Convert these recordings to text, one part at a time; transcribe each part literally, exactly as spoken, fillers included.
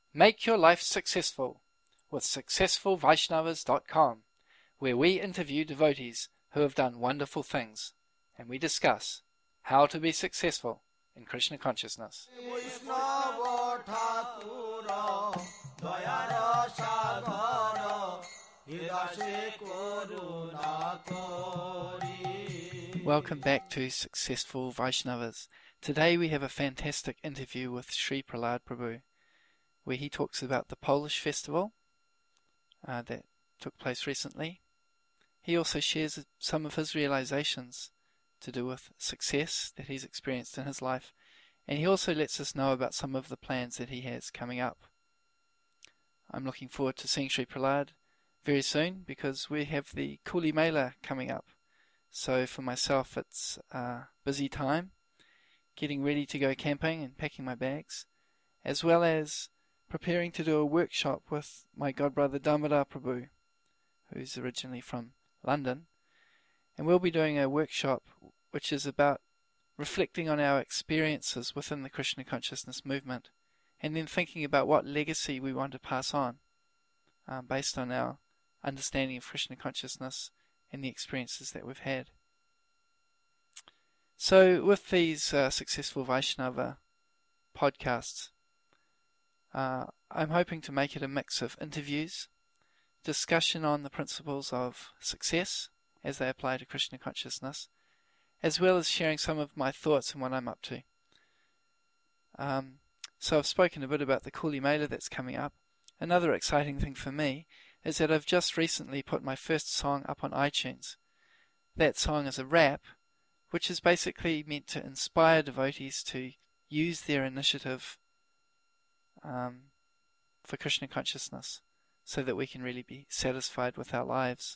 Make your life successful with successful vaishnavas dot com, where we interview devotees who have done wonderful things, and we discuss how to be successful in Krishna consciousness. Welcome back to Successful Vaishnavas. Today we have a fantastic interview with Sri Prahlad Prabhu, where he talks about the Polish festival uh, that took place recently. He also shares some of his realizations to do with success that he's experienced in his life, and he also lets us know about some of the plans that he has coming up. I'm looking forward to seeing Sri Prahlad very soon because we have the Kuli Mela coming up. So for myself it's a busy time, getting ready to go camping and packing my bags, as well as preparing to do a workshop with my godbrother Damodar Prabhu, who's originally from London. And we'll be doing a workshop which is about reflecting on our experiences within the Krishna consciousness movement, and then thinking about what legacy we want to pass on um, based on our understanding of Krishna consciousness and the experiences that we've had. So with these uh, Successful Vaishnava podcasts, uh, I'm hoping to make it a mix of interviews, discussion on the principles of success as they apply to Krishna consciousness, as well as sharing some of my thoughts and what I'm up to. Um, so I've spoken a bit about the Kuli Mela that's coming up. Another exciting thing for me is that I've just recently put my first song up on iTunes. That song is a rap, which is basically meant to inspire devotees to use their initiative um, for Krishna consciousness, so that we can really be satisfied with our lives.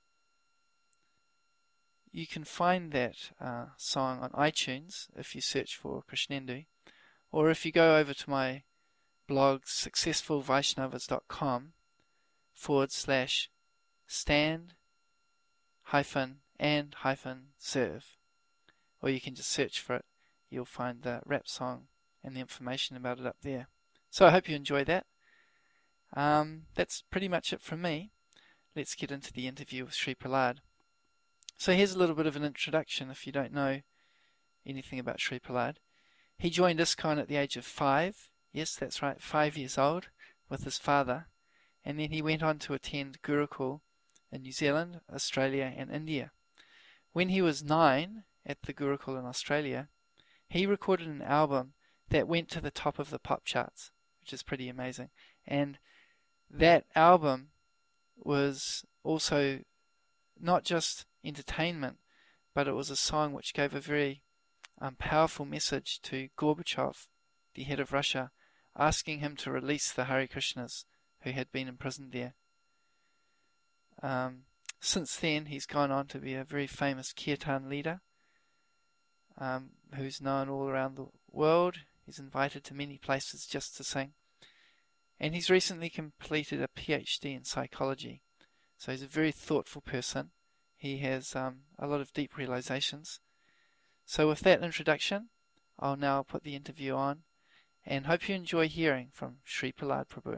You can find that uh, song on iTunes if you search for Krishnendu, or if you go over to my blog successful vaishnavas dot com forward slash stand hyphen and hyphen serve, or you can just search for it. You'll find the rap song and the information about it up there. So I hope you enjoy that. Um, that's pretty much it from me. Let's get into the interview with Sri Prahlad. So here's a little bit of an introduction if you don't know anything about Sri Prahlad. He joined ISKCON at the age of five. Yes, that's right, five years old, with his father. And then he went on to attend Gurukul in New Zealand, Australia and India. When he was nine at the Gurukul in Australia, he recorded an album that went to the top of the pop charts, which is pretty amazing. And that album was also not just entertainment, but it was a song which gave a very um, powerful message to Gorbachev, the head of Russia, asking him to release the Hare Krishnas who had been imprisoned there. Um, since then, he's gone on to be a very famous kirtan leader, um, who's known all around the world. He's invited to many places just to sing. And he's recently completed a PhD in psychology. So he's a very thoughtful person. He has um, a lot of deep realizations. So with that introduction, I'll now put the interview on, and hope you enjoy hearing from Sri Prahlad Prabhu.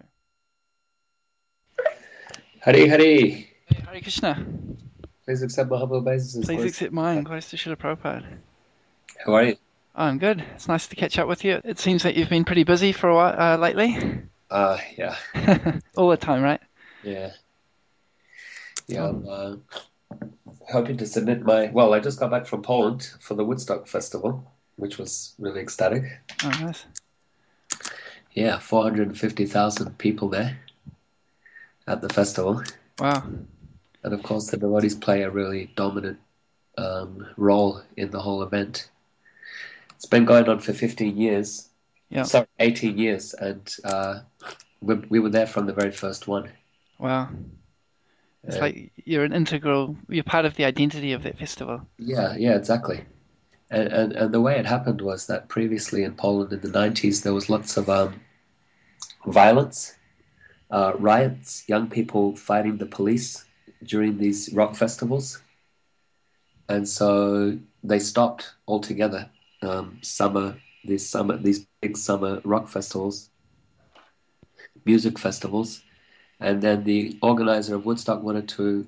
Hare Hare. Hey, Hare Krishna. Please accept Mahaprabhu obeisances. Please accept mine. Glorious to Srila Prabhupada. How are you? Oh, I'm good. It's nice to catch up with you. It seems that you've been pretty busy for a while uh, lately. Uh, yeah. All the time, right? Yeah. Yeah, I'm uh, hoping to submit my... Well, I just got back from Poland for the Woodstock Festival, which was really ecstatic. Oh, nice. Yeah, four hundred fifty thousand people there at the festival. Wow. And of course, the devotees play a really dominant um, role in the whole event. It's been going on for fifteen years. Yeah. Sorry, eighteen years, and uh, we, we were there from the very first one. Wow. It's Uh, like you're an integral, you're part of the identity of that festival. Yeah, yeah, exactly. And, and and the way it happened was that previously in Poland in the nineties, there was lots of um, violence, uh, riots, young people fighting the police during these rock festivals. And so they stopped altogether um, summer, these summer, these big summer rock festivals. music festivals. And then the organizer of Woodstock wanted to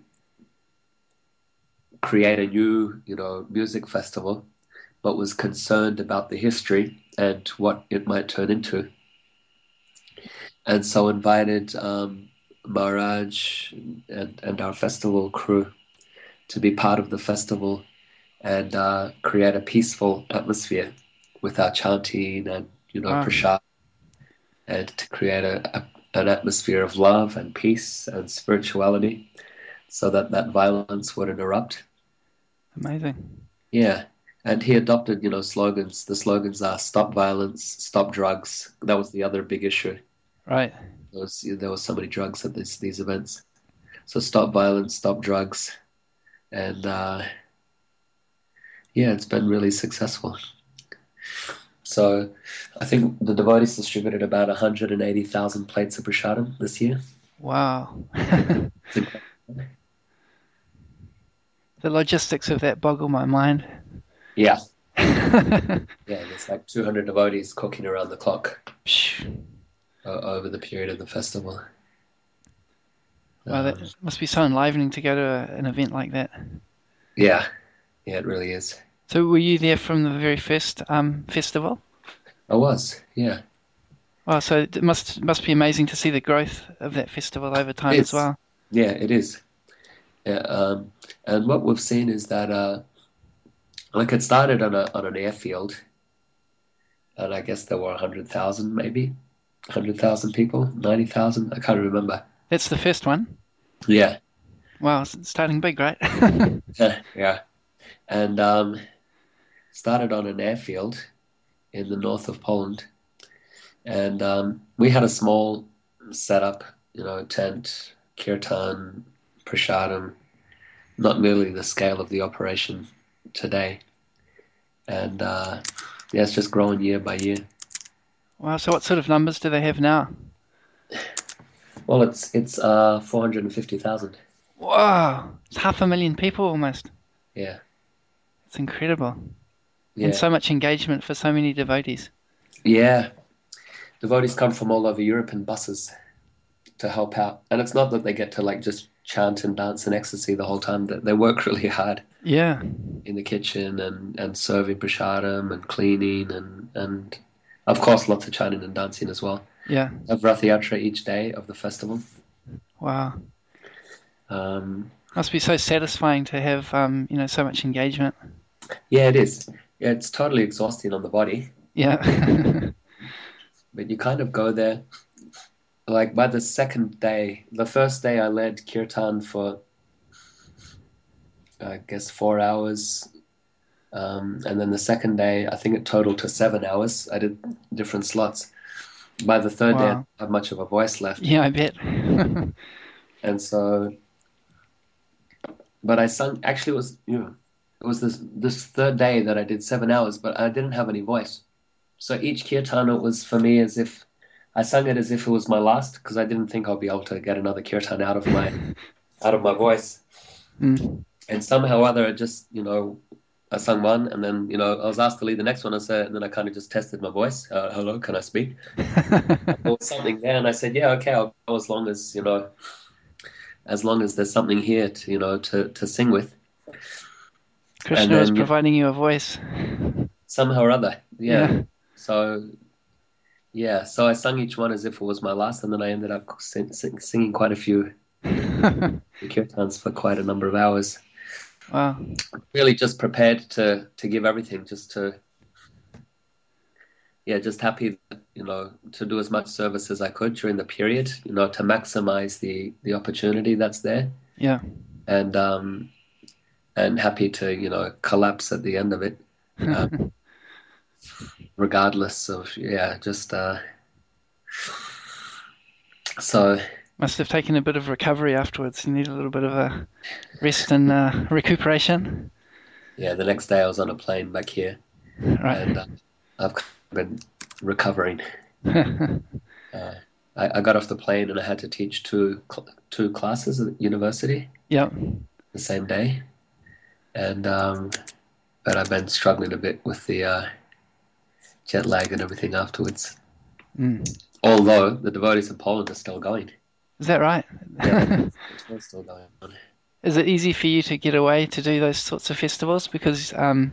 create a new, you know, music festival, but was concerned about the history and what it might turn into. And so invited um, Maharaj and, and our festival crew to be part of the festival and uh, create a peaceful atmosphere with our chanting and, you know, Wow. prasad, and to create a, a, an atmosphere of love and peace and spirituality so that that violence wouldn't erupt. Amazing. Yeah. And he adopted, you know, slogans. The slogans are stop violence, stop drugs. That was the other big issue. Right. There was, there was so many drugs at this, these events. So stop violence, stop drugs. And uh, yeah, it's been really successful. So I think the devotees distributed about one hundred eighty thousand plates of prasadam this year. Wow. The logistics of that boggle my mind. Yeah. Yeah, there's like two hundred devotees cooking around the clock uh, over the period of the festival. Wow, that Um, must be so enlivening to go to a, an event like that. yeah, yeah, it really is. So were you there from the very first um, festival? I was, yeah. Wow, so it must must be amazing to see the growth of that festival over time as well. Yeah, it is. Yeah, um, and what we've seen is that, uh, like, it started on a on an airfield, and I guess there were a hundred thousand, maybe a hundred thousand people, ninety thousand. I can't remember. That's the first one. Yeah. Wow, it's starting big, right? Yeah, and um, started on an airfield in the north of Poland, and um, we had a small setup, you know, tent, kirtan, prasadam, not nearly the scale of the operation today. And uh, yeah, it's just growing year by year. Wow, so what sort of numbers do they have now? Well, it's it's uh, four hundred fifty thousand. Wow, it's half a million people almost. Yeah. It's incredible. Yeah. And so much engagement for so many devotees. Yeah. Devotees come from all over Europe in buses to help out. And it's not that they get to like just chant and dance in ecstasy the whole time. They work really hard. Yeah. In the kitchen and, and serving prasadam and cleaning and, and of course lots of chanting and dancing as well. Yeah. Have Rath Yatra each day of the festival. Wow. Um, Must be so satisfying to have um, you know, so much engagement. Yeah, it is. Yeah, it's totally exhausting on the body. Yeah. But you kind of go there. Like by the second day, the first day I led kirtan for, I guess, four hours. Um, and then the second day, I think it totaled to seven hours. I did different slots. By the third wow. day, I didn't have much of a voice left. Yeah, I bet. And so, but I sung, actually it was, you know, it was this, this third day that I did seven hours, but I didn't have any voice. So each kirtan, it was for me as if, I sang it as if it was my last, because I didn't think I'll be able to get another kirtan out of my, out of my voice. Mm. And somehow or other, it just, you know, I sung one, and then, you know, I was asked to lead the next one, I said, and then I kind of just tested my voice. Uh, hello, can I speak? There was something there, and I said, yeah, okay, I'll go as long as, you know, as long as there's something here to, you know, to, to sing with. Krishna is providing you a voice. Somehow or other, yeah. yeah. So, yeah, so I sung each one as if it was my last, and then I ended up sing, sing, singing quite a few kirtans for quite a number of hours. Wow. Really just prepared to, to give everything, just to, yeah, just happy, you know, to do as much service as I could during the period, you know, to maximize the, the opportunity that's there. Yeah. And, um, and happy to, you know, collapse at the end of it, um, regardless of, yeah, just, uh, so. Must have taken a bit of recovery afterwards. You need a little bit of a rest and uh, recuperation. Yeah, the next day I was on a plane back here. Right. And uh, I've been recovering. uh, I, I got off the plane and I had to teach two two classes at university. Yep. The same day. And, um, but I've been struggling a bit with the uh, jet lag and everything afterwards. Mm. Although the devotees in Poland are still going. Is that right? Yeah, the tour's still going on. Is it easy for you to get away to do those sorts of festivals? Because um,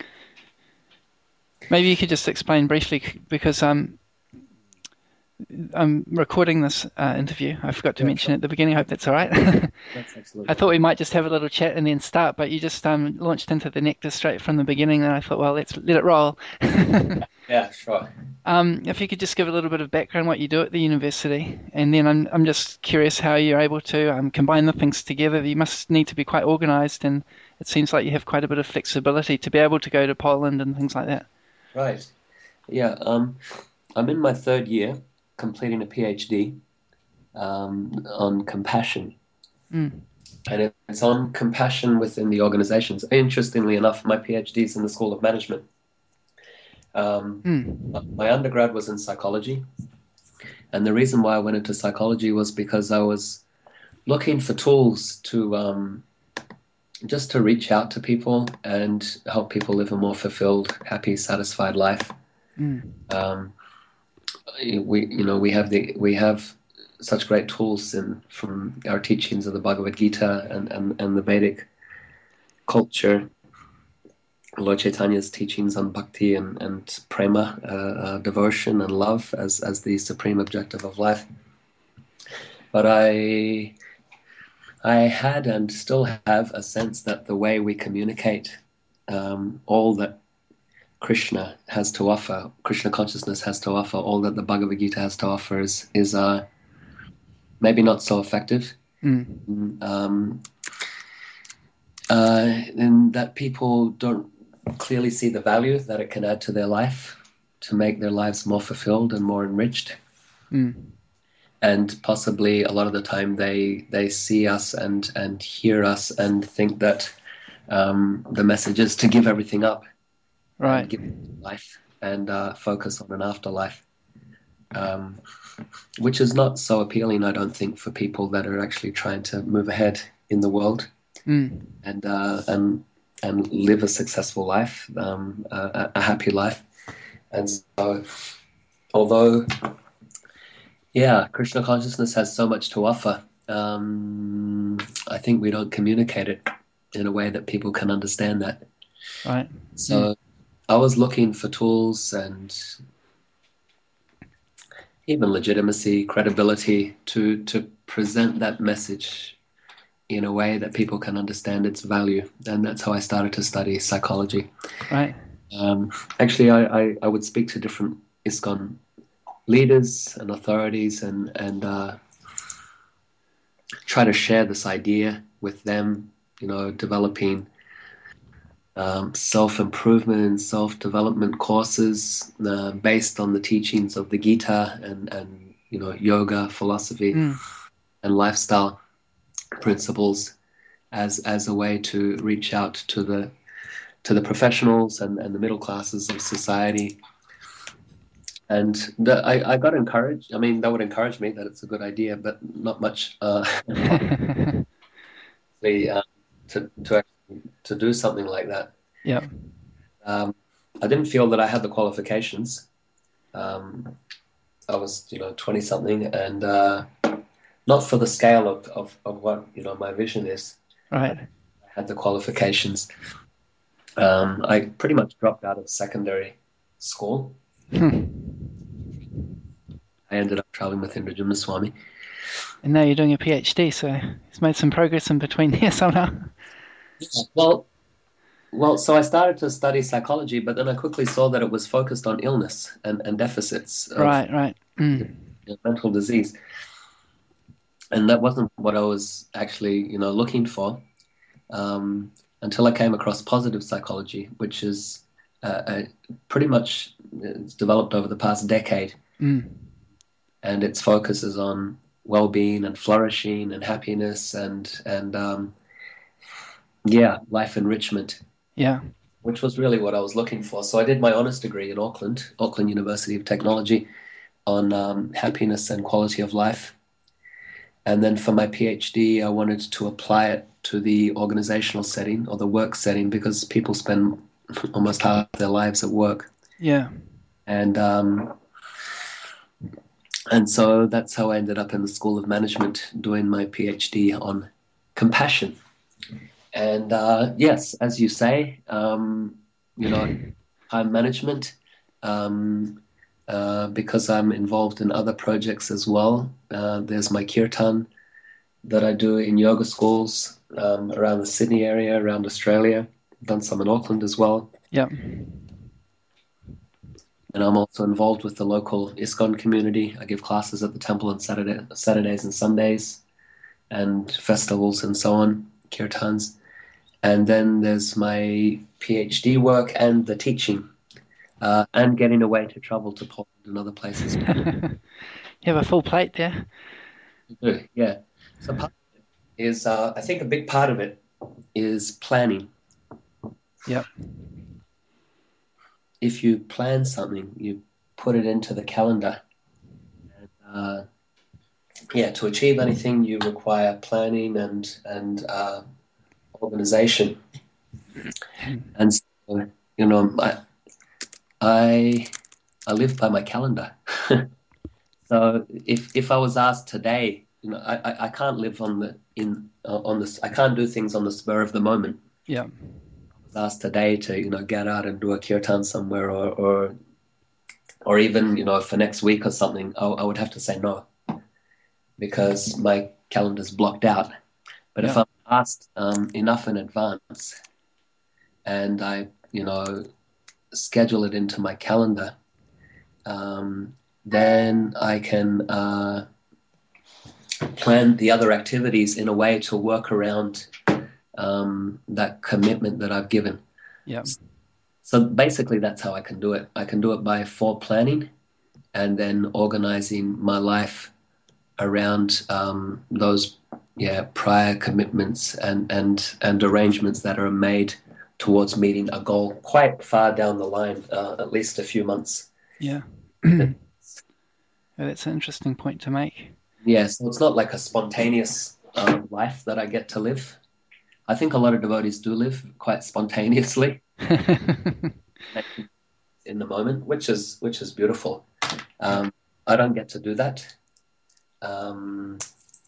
maybe you could just explain briefly, because um, I'm recording this uh, interview. I forgot to Yeah, mention sure. at the beginning. I hope that's all right. That's absolutely I thought we fine. might just have a little chat and then start, but you just um, launched into the nectar straight from the beginning, and I thought, well, let's let it roll. Yeah, sure. Um, if you could just give a little bit of background what you do at the university, and then I'm I'm just curious how you're able to um, combine the things together. You must need to be quite organized, and it seems like you have quite a bit of flexibility to be able to go to Poland and things like that. Right. Yeah, um, I'm in my third year completing a PhD um, on compassion. Mm. And it's on compassion within the organizations. Interestingly enough, my PhD is in the School of Management. Um, Mm. my undergrad was in psychology. And the reason why I went into psychology was because I was looking for tools to um, just to reach out to people and help people live a more fulfilled, happy, satisfied life. Mm. Um, we, you know, we have the we have such great tools in from our teachings of the Bhagavad Gita and, and, and the Vedic culture, Lord Chaitanya's teachings on bhakti and, and prema, uh, uh, devotion and love as, as the supreme objective of life. But I I had and still have a sense that the way we communicate um, all that Krishna has to offer, Krishna consciousness has to offer, all that the Bhagavad Gita has to offer is, is uh, maybe not so effective. Mm. Um, uh, and that people don't clearly see the value that it can add to their life to make their lives more fulfilled and more enriched. Mm. And possibly a lot of the time they they see us and, and hear us and think that um, the message is to give everything up Right. and give life and uh, focus on an afterlife, um, which is not so appealing, I don't think, for people that are actually trying to move ahead in the world Mm. and uh, and and live a successful life, um, a, a happy life. And so, although, yeah, Krishna consciousness has so much to offer, um, I think we don't communicate it in a way that people can understand that. Right. So Mm. I was looking for tools and even legitimacy, credibility to to present that message in a way that people can understand its value. And that's how I started to study psychology. Right. Um, actually, I, I, I would speak to different ISKCON leaders and authorities and, and uh, try to share this idea with them, you know, developing um, self-improvement, self-development courses uh, based on the teachings of the Gita and, and you know, yoga, philosophy, Mm. and lifestyle principles as as a way to reach out to the to the professionals and, and the middle classes of society. And the, I, I got encouraged. I mean, that would encourage me that it's a good idea, but not much uh, the, uh, to to actually, to do something like that. Yeah. Um, I didn't feel that I had the qualifications. Um, I was, you know, twenty something, and uh, not for the scale of, of, of what you know my vision is. Right. I had the qualifications. Um, I pretty much dropped out of secondary school. Hmm. I ended up traveling with Indra Swami. And now you're doing a PhD, so it's made some progress in between here somehow. Yeah. Well, well, so I started to study psychology, but then I quickly saw that it was focused on illness and, and deficits of Right. Right. Mm. mental disease, and that wasn't what I was actually, you know, looking for. Um, until I came across positive psychology, which is uh, a, pretty much it's developed over the past decade, Mm. and its focus is on well-being and flourishing and happiness and and um, yeah, life enrichment, Yeah. which was really what I was looking for. So I did my honours degree in Auckland, Auckland University of Technology, on um, happiness and quality of life. And then for my PhD, I wanted to apply it to the organizational setting or the work setting because people spend almost half their lives at work. Yeah. And um, And so that's how I ended up in the School of Management doing my PhD on compassion. And uh, yes, as you say, um, you know, time management, um, uh, because I'm involved in other projects as well. Uh, there's my kirtan that I do in yoga schools um, around the Sydney area, around Australia. I've done some in Auckland as well. Yeah. And I'm also involved with the local ISKCON community. I give classes at the temple on Saturday, Saturdays and Sundays, and festivals and so on, kirtans. And then there's my PhD work and the teaching, uh, and getting away to travel to Poland and other places. You have a full plate there. Yeah. So part of it is, uh, I think a big part of it is planning. Yep. If you plan something, you put it into the calendar. And, uh, yeah, to achieve anything, you require planning and and uh, organization. And so, you know, I I, I live by my calendar. So if if I was asked today, you know, I, I, I can't live on the in uh, on this. I can't do things on the spur of the moment. Yeah. I was asked today to you know get out and do a kirtan somewhere, or or or even you know for next week or something. I, I would have to say no, because my calendar's blocked out. But Yeah. if I'm asked um, enough in advance, and I you know schedule it into my calendar, um, then I can uh, plan the other activities in a way to work around um, that commitment that I've given. Yeah. So basically that's how I can do it. I can do it by foreplanning and then organizing my life around um, those yeah prior commitments and, and, and arrangements that are made towards meeting a goal quite far down the line, uh, at least a few months. Yeah. Yeah, that's an interesting point to make. Yeah, so it's not like a spontaneous uh, life that I get to live. I think a lot of devotees do live quite spontaneously in the moment, which is which is beautiful. Um, I don't get to do that. Um,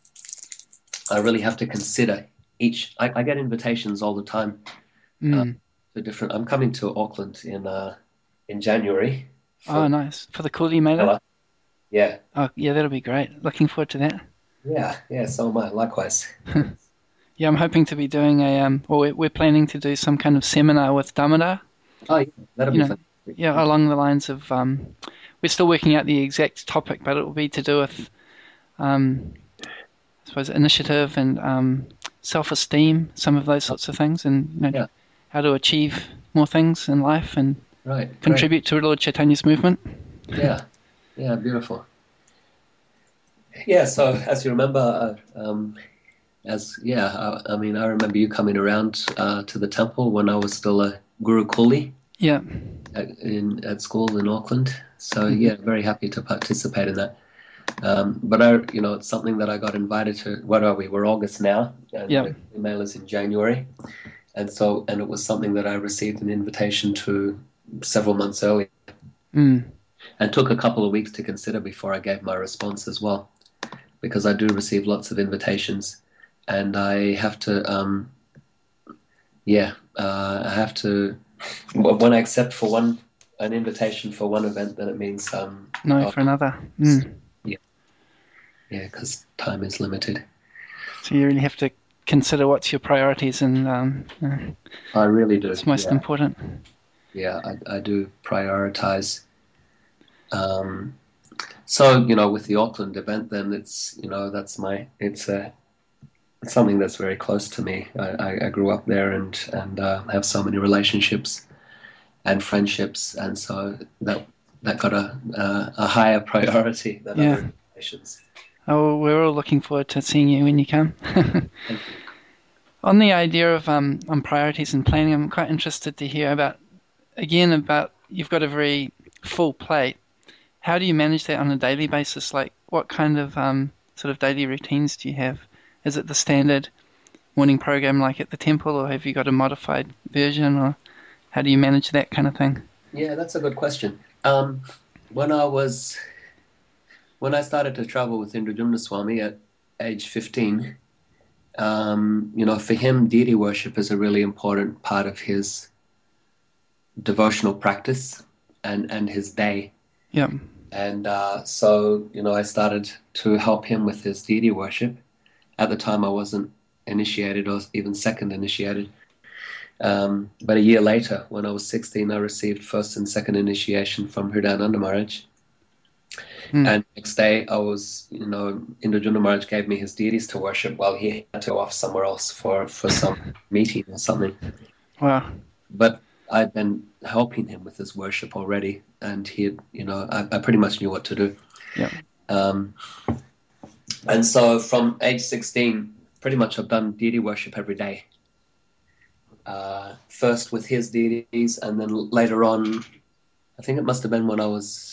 I really have to consider each. I, I get invitations all the time Mm. uh, to different. I'm coming to Auckland in uh, in January. for- Oh, nice. For the Kuli Mela? Yeah, Oh, yeah, that'll be great. Looking forward to that. yeah, yeah. So am I. Likewise. Yeah, I'm hoping to be doing a, um, or we're, we're planning to do some kind of seminar with Damodar. Oh, yeah, that'll You be know, fun. Yeah, along the lines of, um, we're still working out the exact topic, but it will be to do with, um, I suppose, initiative and um, self-esteem, some of those sorts of things, and you know, Yeah. how to achieve more things in life and Right. Great. contribute to Lord Chaitanya's movement. Yeah, yeah, beautiful. Yeah, so as you remember, uh, um, as yeah, I, I mean, I remember you coming around uh, to the temple when I was still a Guru Kuli Yeah, at, in at school in Auckland. So yeah, very happy to participate in that. Um, but I, you know, it's something that I got invited to. What are we? We're August now, and Yeah. the email is in January, and so and it was something that I received an invitation to several months earlier. mm, And took a couple of weeks to consider before I gave my response as well, because I do receive lots of invitations, and I have to, um, yeah, uh, I have to. When I accept for one an invitation for one event, then it means um, no oh, for another. Mm. yeah, because time is limited. So you really have to consider what's your priorities, and um, uh, I really do. it's most yeah, important. yeah, I, I do prioritize. Um, so you know, with the Auckland event, then it's you know that's my it's a it's something that's very close to me. I, I, I grew up there and and uh, have so many relationships and friendships, and so that that got a a, a higher priority than Yeah. other invitations. Oh, we're all looking forward to seeing you when you come. On the idea of um, on priorities and planning, I'm quite interested to hear about, again, about you've got a very full plate. How do you manage that on a daily basis? Like, what kind of um, sort of daily routines do you have? Is it the standard morning program like at the temple, or have you got a modified version, or how do you manage that kind of thing? Yeah, that's a good question. Um, when I was when I started to travel with Indrajumna Swami at age fifteen, um, you know, for him, deity worship is a really important part of his devotional practice and, and his day. Yeah. And uh, so, you know, I started to help him with his deity worship. At the time, I wasn't initiated or even second initiated. Um, but a year later, when I was sixteen, I received first and second initiation from Hridayananda Maharaj. Mm. And next day, I was, you know, Indrajumna Maharaj gave me his deities to worship while he had to go off somewhere else for, for some meeting or something. Wow. But I'd been helping him with his worship already, and he had, you know, I, I pretty much knew what to do. Yeah. Um, and so from age sixteen, pretty much I've done deity worship every day. Uh, first with his deities, and then later on, I think it must have been when I was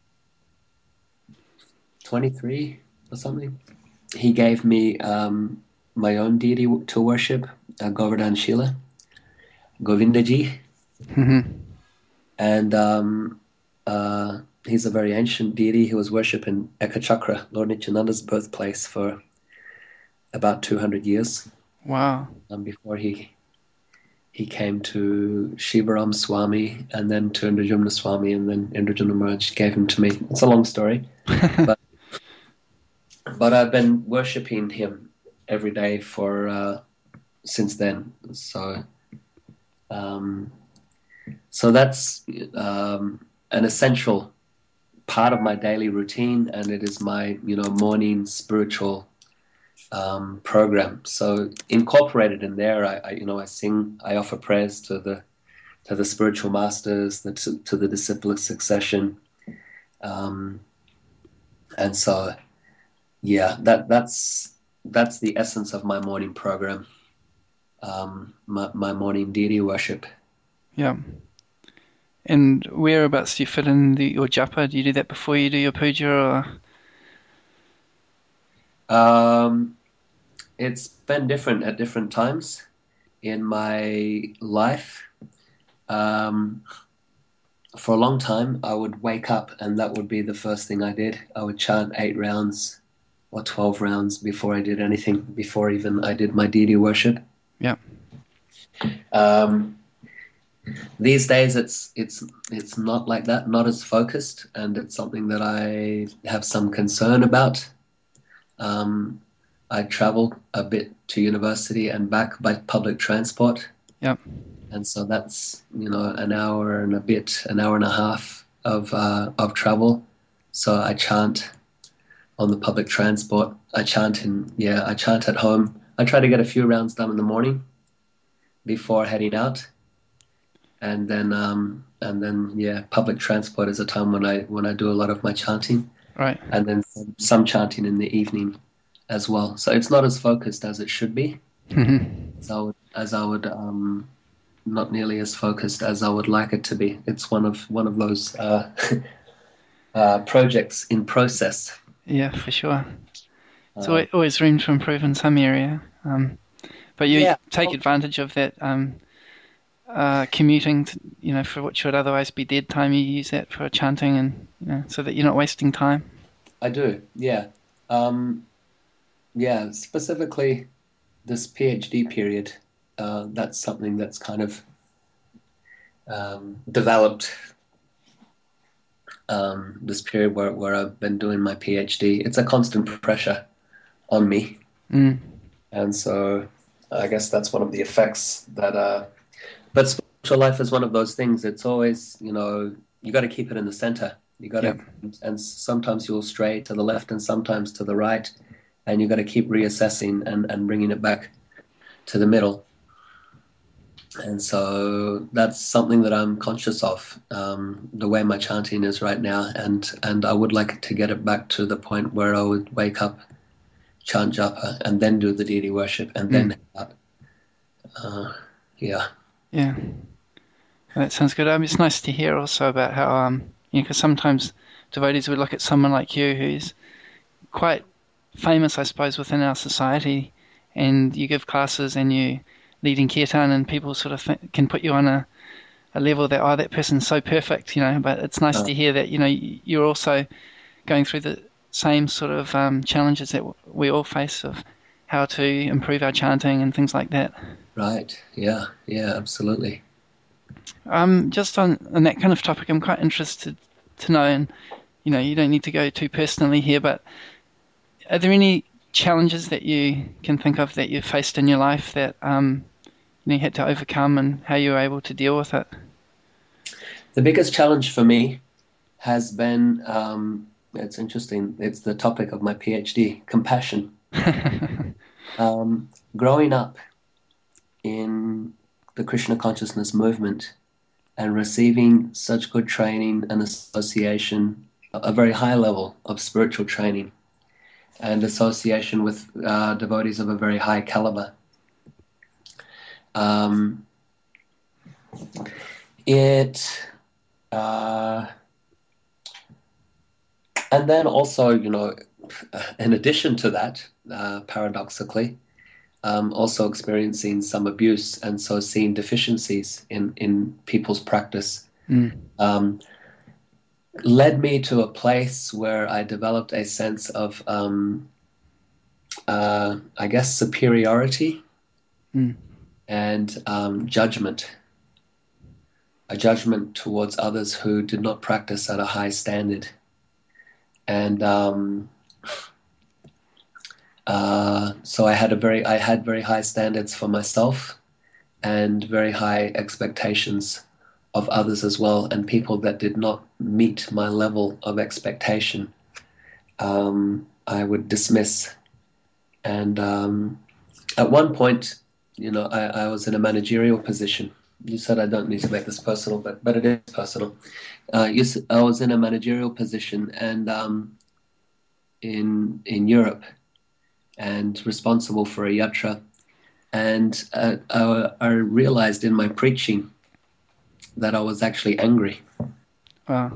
twenty-three or something, he gave me um, my own deity to worship, uh, Govardhan Shila, Govindaji. Mm-hmm. And um, uh, he's a very ancient deity. He was worshipped in Ekachakra, Lord Nityananda's birthplace, for about two hundred years. Wow. Um, before he he came to Shivaram Swami, and then to Indrajumna Swami, and then Indrajumna Maharaj gave him to me. It's a long story. but But I've been worshipping him every day for uh, since then. So, um, so that's um, an essential part of my daily routine, and it is my, you know, morning spiritual um, program. So incorporated in there, I, I, you know, I sing, I offer prayers to the to the spiritual masters, the, to, to the disciplic succession, um, and so. Yeah, that that's that's the essence of my morning program, um, my my morning deity worship. Yeah. And whereabouts do you fit in the, your japa? Do you do that before you do your puja, or? Um, it's been different at different times in my life. Um, for a long time, I would wake up and that would be the first thing I did. I would chant eight rounds or twelve rounds before I did anything, before even I did my deity worship. Yeah. Um, these days, it's it's it's not like that, not as focused, and it's something that I have some concern about. Um, I travel a bit to university and back by public transport. Yeah. And so that's, you know, an hour and a bit, an hour and a half of uh, of travel. So I chant on the public transport. I chant in, yeah, I chant at home. I try to get a few rounds done in the morning before heading out. And then, um, and then, yeah, public transport is a time when I, when I do a lot of my chanting. Right. And then some, some chanting in the evening as well. So it's not as focused as it should be. Mm-hmm. As I would, as I would, um, not nearly as focused as I would like it to be. It's one of, one of those, uh, uh, projects in process. Yeah, for sure. It's Uh, always room to improve in some area. Um, but you Yeah. take advantage of that um, uh, commuting, to, you know, for what would otherwise be dead time. You use that for chanting, and you know, so that you're not wasting time. I do, yeah. Um, yeah, specifically this PhD period, uh, that's something that's kind of um, developed um, this period where, where I've been doing my PhD. It's a constant pressure on me. Mm. And so I guess that's one of the effects that, uh, but spiritual life is one of those things. It's always, you know, you got to keep it in the center. You got to, Yep. and sometimes you'll stray to the left and sometimes to the right, and you got to keep reassessing and, and bringing it back to the middle. And so that's something that I'm conscious of, um, the way my chanting is right now. And, and I would like to get it back to the point where I would wake up, chant japa, and then do the deity worship, and then Mm. uh, yeah. Yeah, that sounds good. Um, it's nice to hear also about how um, you know, because sometimes devotees would look at someone like you who's quite famous, I suppose, within our society, and you give classes and you leading kirtan, and people sort of think, can put you on a, a level that, oh, that person's so perfect, you know. But it's nice Uh. to hear that, you know, you're also going through the same sort of um, challenges that we all face of how to improve our chanting and things like that. Right. Yeah. Yeah. Absolutely. Um, just on, on that kind of topic, I'm quite interested to know, and you know, you don't need to go too personally here, but are there any challenges that you can think of that you've faced in your life that um, you know, you had to overcome, and how you were able to deal with it? The biggest challenge for me has been, um, it's interesting, it's the topic of my PhD, compassion. um, growing up in the Krishna consciousness movement and receiving such good training and association, a very high level of spiritual training and association with uh, devotees of a very high caliber. Um, it, uh, and then also, you know, in addition to that, uh, paradoxically, um, also experiencing some abuse and so seeing deficiencies in, in people's practice, mm. um, led me to a place where I developed a sense of, um, uh, I guess, superiority mm. and um, judgment, a judgment towards others who did not practice at a high standard. And um, uh, so I had a very, I had very high standards for myself and very high expectations of others as well, and people that did not meet my level of expectation, um, I would dismiss. And um, at one point, you know, I, I was in a managerial position. You said I don't need to make this personal, but but it is personal. Uh, you, I was in a managerial position and um, in in Europe, and responsible for a yatra. And uh, I, I realized in my preaching that I was actually angry. Wow.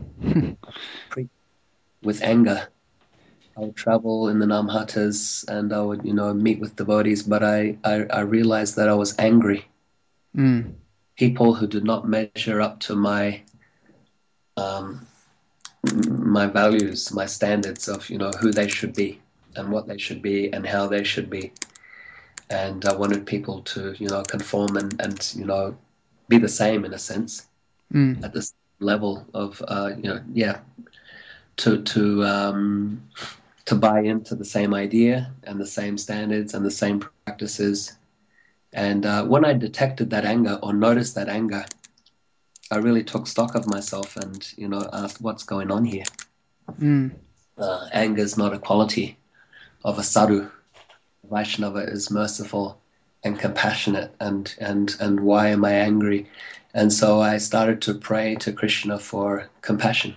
With anger. I would travel in the Namhatas and I would, you know, meet with devotees, but I, I, I realized that I was angry. Mm. People who did not measure up to my um, my values, my standards of, you know, who they should be and what they should be and how they should be. And I wanted people to, you know, conform and, and you know, be the same in a sense, mm. at this level of, uh, you know, yeah, to to um, to buy into the same idea and the same standards and the same practices. And uh, when I detected that anger or noticed that anger, I really took stock of myself and, you know, asked what's going on here. Mm. Uh, anger is not a quality of a sadhu. Vaishnava is merciful and compassionate, and, and, and why am I angry? And so I started to pray to Krishna for compassion.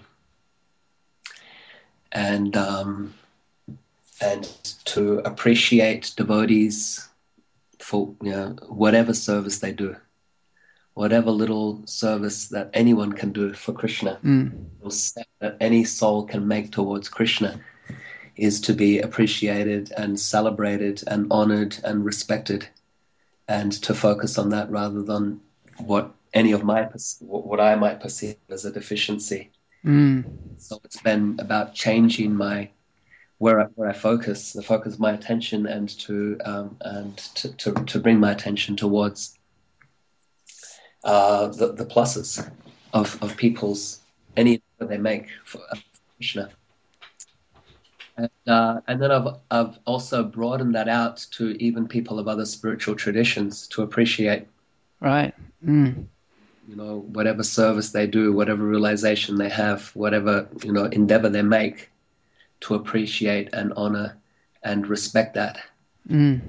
And um, and to appreciate devotees for, you know, whatever service they do, whatever little service that anyone can do for Krishna, mm. or step that any soul can make towards Krishna, is to be appreciated and celebrated and honored and respected, and to focus on that rather than what any of my what I might perceive as a deficiency. Mm. So it's been about changing my where I, where I focus, the focus of my attention, and to um, and to, to, to bring my attention towards uh, the, the pluses of, of people's any that they make for uh, Krishna. And, uh, and then I've I've also broadened that out to even people of other spiritual traditions to appreciate. Right. Mm. You know, whatever service they do, whatever realization they have, whatever, you know, endeavor they make, to appreciate and honor and respect that. Mm.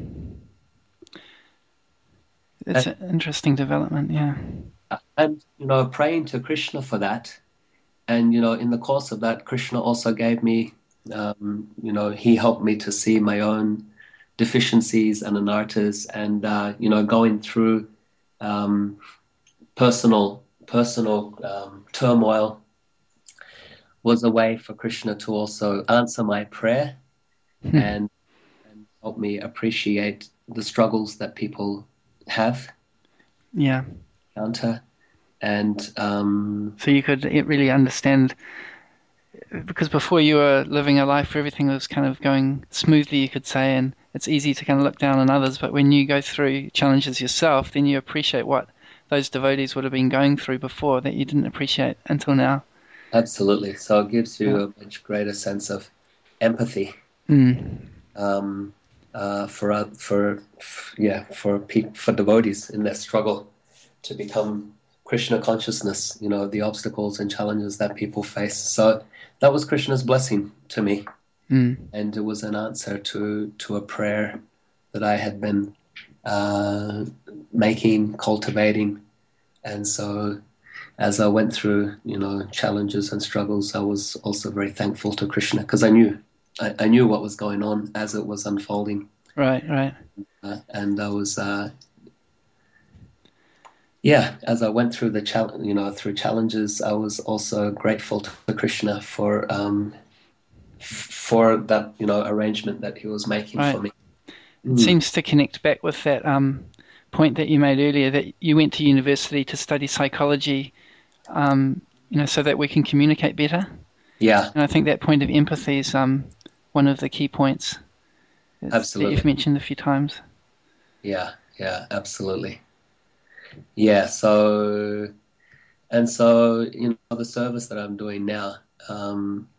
It's and, an interesting development, yeah. And, you know, praying to Krishna for that. And, you know, in the course of that, Krishna also gave me, um, you know, he helped me to see my own deficiencies and anarthas, and, uh, you know, going through um, personal, personal um, turmoil was a way for Krishna to also answer my prayer hmm. and, and help me appreciate the struggles that people have. Yeah. Encounter. And um, so you could really understand because before you were living a life where everything was kind of going smoothly, you could say, and it's easy to kind of look down on others. But when you go through challenges yourself, then you appreciate what those devotees would have been going through before that you didn't appreciate until now. Absolutely. So it gives you Yeah. a much greater sense of empathy Mm. um, uh, for uh, for yeah for pe- for devotees in their struggle to become Krishna consciousness. You know, the obstacles and challenges that people face. So that was Krishna's blessing to me, Mm. and it was an answer to to a prayer that I had been uh, making, cultivating, and so. As I went through, you know, challenges and struggles, I was also very thankful to Krishna because I knew, I, I knew what was going on as it was unfolding, Right, right. uh, and I was, uh, yeah, as I went through the challenge, you know, through challenges, I was also grateful to Krishna for, um, for that, you know, arrangement that he was making Right. for me. It Mm. seems to connect back with that um, point that you made earlier that you went to university to study psychology, um, you know, so that we can communicate better. Yeah, And I think that point of empathy is um, one of the key points that absolutely. you've mentioned a few times. Yeah, yeah, absolutely. Yeah, so and so you know the service that I'm doing now, um,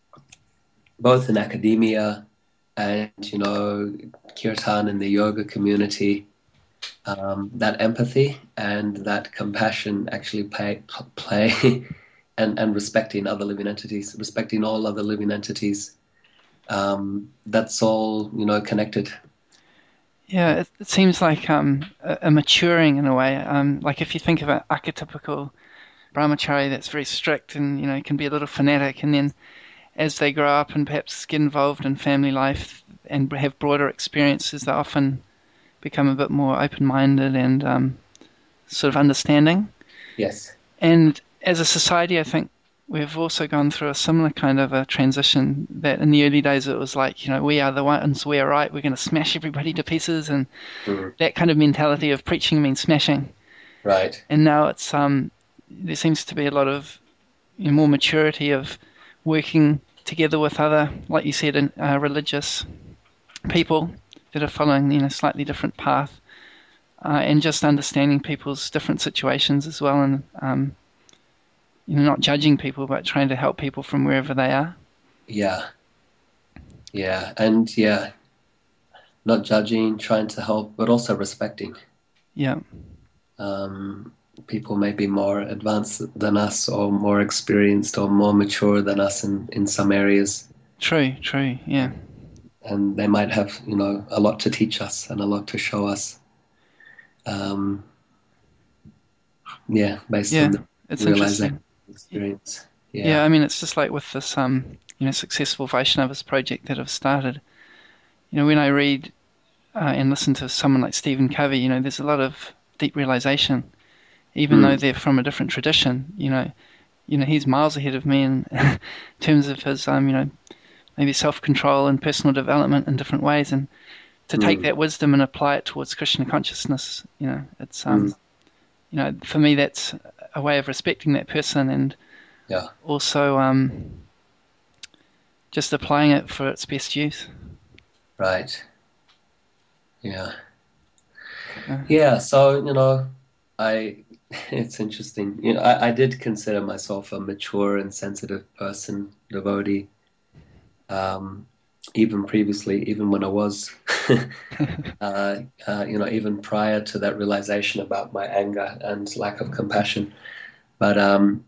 both in academia and you know kirtan in the yoga community, um, that empathy and that compassion actually play, play and and respecting other living entities, respecting all other living entities. Um, that's all you know connected. Yeah, it, it seems like um, a, a maturing in a way. Um, like if you think of an archetypical brahmachari that's very strict and you know can be a little fanatic, and then as they grow up and perhaps get involved in family life and have broader experiences, they often become a bit more open-minded and um, sort of understanding. Yes. And as a society, I think we've also gone through a similar kind of a transition that in the early days it was like, you know, we are the ones, we are right, we're going to smash everybody to pieces, and Mm. that kind of mentality of preaching means smashing. Right. And now it's um, there seems to be a lot of you know, more maturity of working together with other, like you said, in, uh, religious people that are following you know slightly different path, uh, and just understanding people's different situations as well, and um, you know not judging people but trying to help people from wherever they are. Yeah. Yeah. And yeah, not judging, trying to help, but also respecting. Yeah. Um, people may be more advanced than us or more experienced or more mature than us in, in some areas. True, true, yeah. And they might have, you know, a lot to teach us and a lot to show us. Um, yeah, based Yeah, on the it's realization interesting. experience. Yeah. Yeah, I mean, it's just like with this, um, you know, successful Vaishnavas project that have started. You know, when I read uh, and listen to someone like Stephen Covey, you know, there's a lot of deep realization, even Mm. though they're from a different tradition. You know, you know, he's miles ahead of me in, in terms of his, um, you know, maybe self-control and personal development in different ways, and to take Mm. that wisdom and apply it towards Krishna consciousness, you know, it's, um, Mm. you know, for me that's a way of respecting that person and Yeah. also um, just applying it for its best use. Right. Yeah. Uh, Yeah. So, you know, I, it's interesting. You know, I, I did consider myself a mature and sensitive person, devotee. Um, even previously, even when I was, uh, uh, you know, even prior to that realization about my anger and lack of compassion. But um,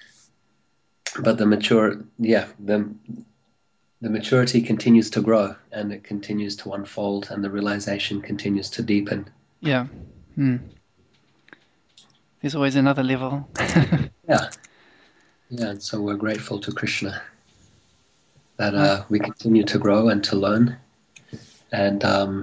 but the mature, yeah, the the maturity continues to grow and it continues to unfold, and the realization continues to deepen. yeah. Hmm. There's always another level. Yeah, yeah, and so we're grateful to Krishna that Right. uh, we continue to grow and to learn, and um,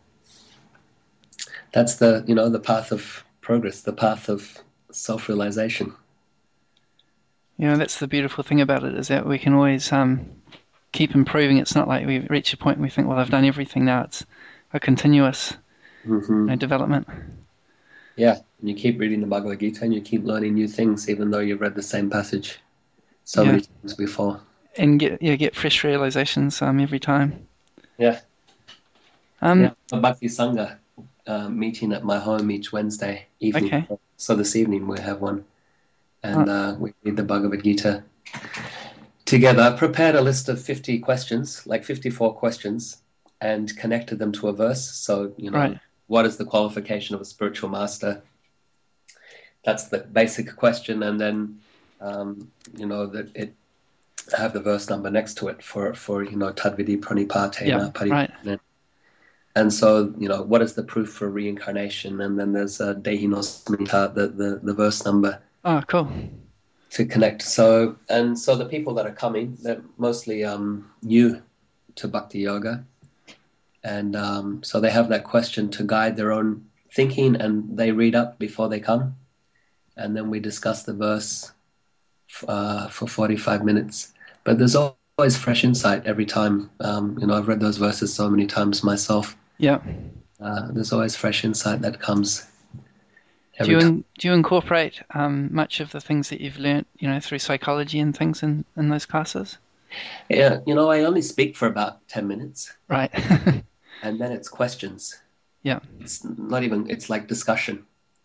that's the you know the path of progress, the path of self-realization. You know, that's the beautiful thing about it is that we can always um, keep improving. It's not like we reach a point and we think, well, I've done everything now. It's a continuous Mm-hmm. you know, development. Yeah, and you keep reading the Bhagavad Gita and you keep learning new things, even though you've read the same passage so Yeah. many times before. and get yeah get fresh realizations um every time. Yeah. Um, Yeah. A Bhakti Sangha uh, meeting at my home each Wednesday evening. okay. So this evening we have one, Oh, and uh, we read the Bhagavad Gita together. I prepared a list of fifty questions, like fifty-four questions, and connected them to a verse. So, you know, right. what is the qualification of a spiritual master? That's the basic question, and then, um, you know, that it I have the verse number next to it for, for you know, Tadvidi Pranipatena Yeah. Right. Paripatena. And so, you know, what is the proof for reincarnation? And then there's uh, Dehinosmita, the, the, the verse number Oh, cool. to connect. So, and so the people that are coming, they're mostly um, new to Bhakti Yoga. And um, so they have that question to guide their own thinking, and they read up before they come. And then we discuss the verse uh, for forty-five minutes. But there's always fresh insight every time. Um, you know, I've read those verses so many times myself. Yeah. Uh, there's always fresh insight that comes Do every you time. in, do you incorporate um, much of the things that you've learnt, you know, through psychology and things in, in those classes? Yeah, you know, I only speak for about ten minutes, Right. and then it's questions. Yeah. It's not even, it's like discussion.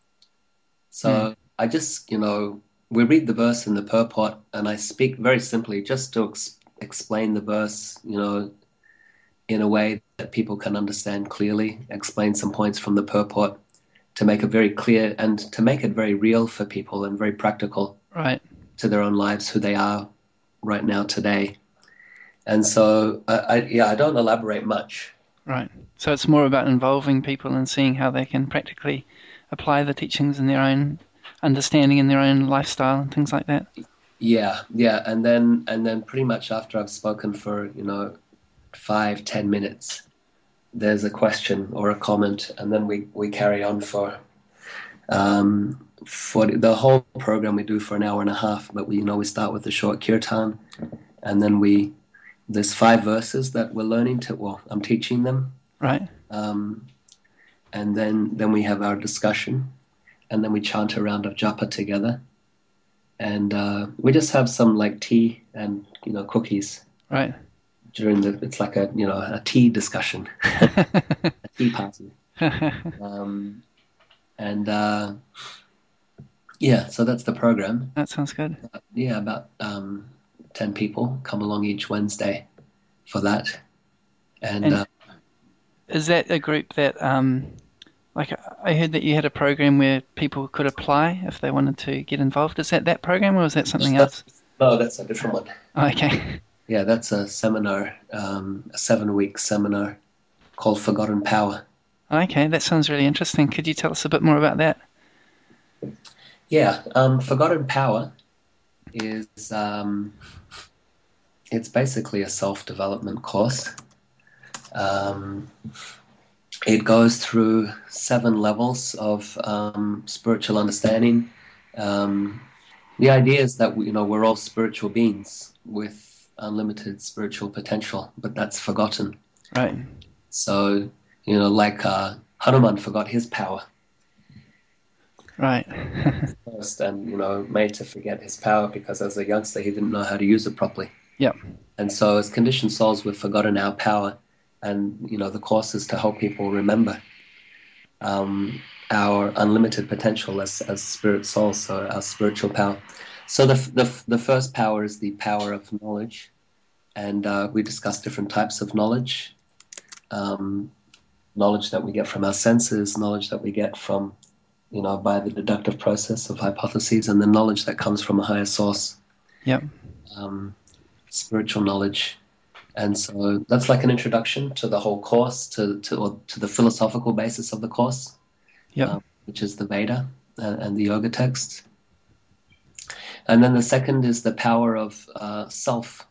So Mm. I just, you know, we read the verse in the purport, and I speak very simply just to ex- explain the verse, you know, in a way that people can understand clearly, explain some points from the purport to make it very clear and to make it very real for people and very practical Right. to their own lives, who they are right now today. And so, I, I, yeah, I don't elaborate much. Right. So it's more about involving people and seeing how they can practically apply the teachings in their own understanding in their own lifestyle and things like that. Yeah, yeah, and then and then pretty much after I've spoken for, you know, five, ten minutes, there's a question or a comment, and then we, we carry on for um, for the whole program we do for an hour and a half. But we, you know, we start with a short kirtan, and then we there's five verses that we're learning to. Well, I'm teaching them, Right. um, and then then we have our discussion, and then we chant a round of japa together, and uh, we just have some like tea and, you know, cookies Right. during the. It's like a, you know, a tea discussion, a tea party. Um, and uh, yeah, so that's the program. That sounds good. Uh, yeah, about um, ten people come along each Wednesday for that. And, And uh, is that a group that, um, like, I heard that you had a program where people could apply if they wanted to get involved. Is that that program, or is that something else? no, that's a different one. Oh, okay. Yeah, that's a seminar, um, a seven-week seminar called Forgotten Power. Okay, that sounds really interesting. Could you tell us a bit more about that? Yeah, um, Forgotten Power is um, it's basically a self-development course. Um, it goes through seven levels of um, spiritual understanding. Um, the idea is that, you know, we're all spiritual beings with unlimited spiritual potential, but that's forgotten. Right. So, you know, like uh, Hanuman forgot his power Right. first, and, you know, made to forget his power because as a youngster he didn't know how to use it properly. Yep. And so as conditioned souls, we've forgotten our power, and, you know, the course is to help people remember um, our unlimited potential as, as spirit souls, so our spiritual power. So the, the, the first power is the power of knowledge, and uh, we discuss different types of knowledge. Um, knowledge that we get from our senses, knowledge that we get from, you know, by the deductive process of hypotheses, and the knowledge that comes from a higher source. Yep. Um, spiritual knowledge. And so that's like an introduction to the whole course, to to, or to the philosophical basis of the course, Yep. um, which is the Veda and, and the yoga texts. And then the second is the power of uh, self.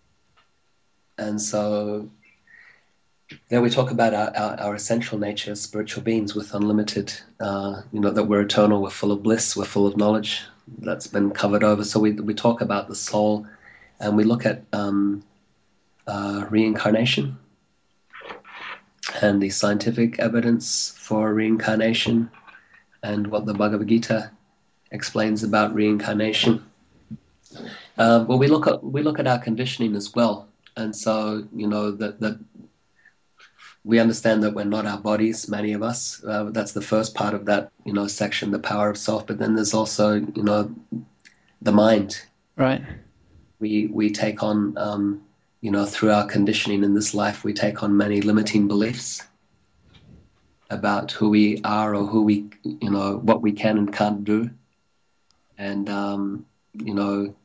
And so there we talk about our, our, our essential nature as spiritual beings with unlimited, uh, you know, that we're eternal, we're full of bliss, we're full of knowledge. That's been covered over. So we we talk about the soul, and we look at um, uh, reincarnation and the scientific evidence for reincarnation and what the Bhagavad Gita explains about reincarnation. Um, well, we look at we look at our conditioning as well, and so you know that that we understand that we're not our bodies. Many of us. Uh, that's the first part of that you know section, the power of self. But then there's also you know the mind. Right. We we take on um, you know through our conditioning in this life, we take on many limiting beliefs about who we are or who we you know what we can and can't do, and um, you know.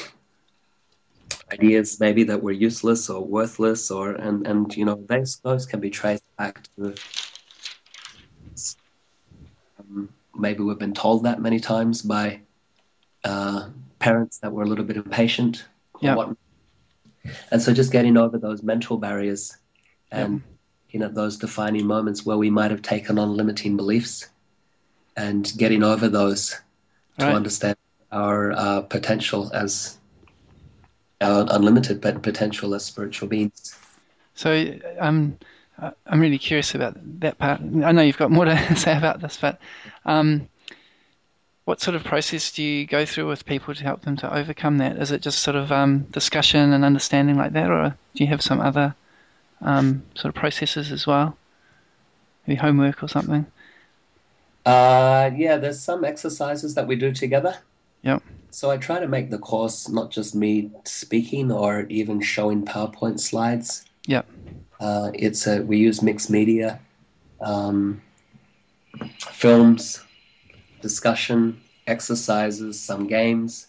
ideas maybe that were useless or worthless, or and and you know those those can be traced back to um, maybe we've been told that many times by uh, parents that were a little bit impatient or Yeah. what, and so just getting over those mental barriers Yep. and looking at those defining moments where we might have taken on limiting beliefs and getting over those to Right. understand our uh, potential as our unlimited potential as spiritual beings. So um, I- I'm really curious about that part. I know you've got more to say about this, but um, what sort of process do you go through with people to help them to overcome that? Is it just sort of um, discussion and understanding like that, or do you have some other um, sort of processes as well? Maybe homework or something? Uh, yeah, there's some exercises that we do together. Yep. So I try to make the course not just me speaking or even showing PowerPoint slides. Yep. Uh, it's a, we use mixed media, um, films, discussion, exercises, some games.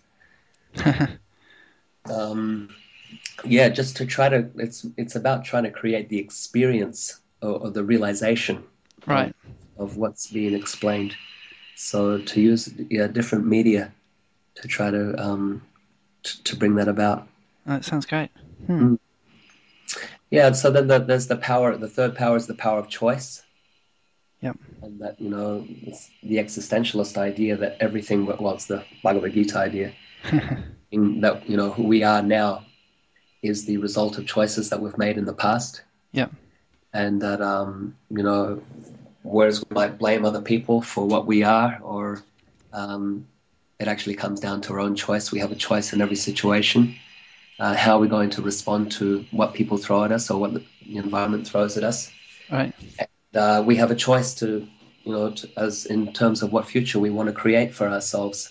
um, yeah, just to try to, it's it's about trying to create the experience or, or the realization Right. of, of what's being explained. So to use yeah, different media to try to um, t- to bring that about. Oh, that sounds great. Hmm. Mm. Yeah, so then the, there's the power. The third power is the power of choice. Yep. And that you know, it's the existentialist idea that everything, well, it's the Bhagavad Gita idea, in that you know who we are now is the result of choices that we've made in the past. Yep. And that um, you know, whereas we might blame other people for what we are, or um, it actually comes down to our own choice. We have a choice in every situation. Uh, how are we going to respond to what people throw at us or what the environment throws at us? Right. And, uh, we have a choice to, you know, to, as in terms of what future we want to create for ourselves.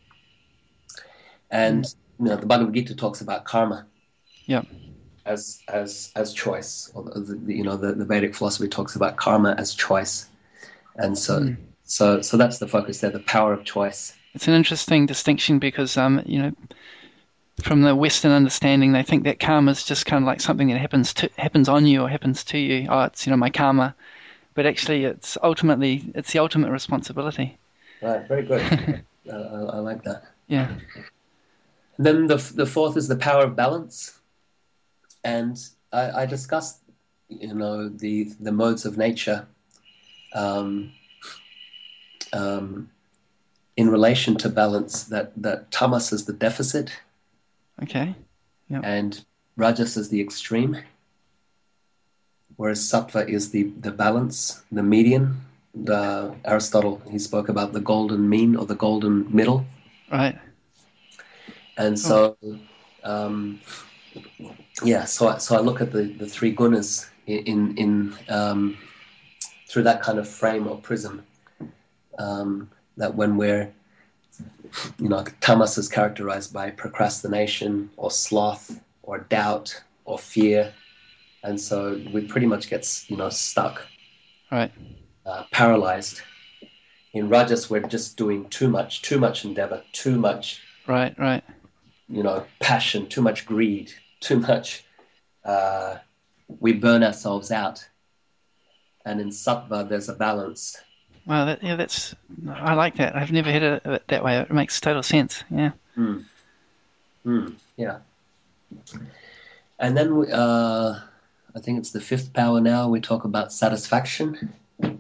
And mm. you know, the Bhagavad Gita talks about karma. Yep. As as as choice, or the, the, you know, the, the Vedic philosophy talks about karma as choice, and so mm. so so that's the focus there, the power of choice. It's an interesting distinction because um, you know, from the Western understanding, they think that karma is just kind of like something that happens to happens on you or happens to you. Oh, it's you know my karma, but actually, it's ultimately it's the ultimate responsibility. Right. Very good. uh, I, I like that. Yeah. And then the the fourth is the power of balance, and I, I discussed you know the the modes of nature. Um, um, in relation to balance, that that tamas is the deficit. Okay. Yep. And rajas is the extreme, whereas sattva is the, the balance, the median. The Aristotle, he spoke about the golden mean or the golden middle. Right. And so, oh. um, yeah, so I, so I look at the, the three gunas in in um, through that kind of frame or prism. Um, that when we're You know, tamas is characterized by procrastination or sloth or doubt or fear, and so we pretty much get you know stuck, right, uh, paralyzed. In rajas, we're just doing too much, too much endeavor, too much, right, right. You know, passion, too much greed, too much. Uh, we burn ourselves out, and in sattva, there's a balance. Wow, that, yeah, that's I like that. I've never heard of it that way. It makes total sense. Yeah. Mm. Mm, yeah. And then we, uh, I think it's the fifth power now. We talk about satisfaction,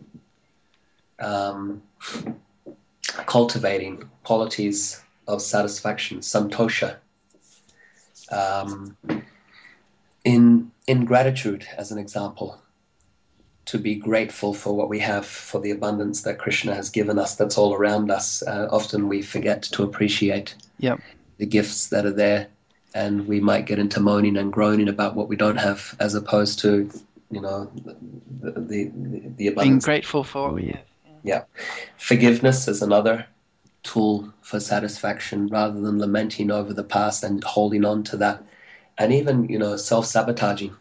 um, cultivating qualities of satisfaction, santosha. Um, in in gratitude, as an example. To be grateful for what we have, for the abundance that Krishna has given us, that's all around us. Uh, often we forget to appreciate yep. the gifts that are there, and we might get into moaning and groaning about what we don't have, as opposed to, you know, the the, the, the abundance. Being grateful for what we have. Yeah. Forgiveness is another tool for satisfaction, rather than lamenting over the past and holding on to that, and even, you know, self-sabotaging.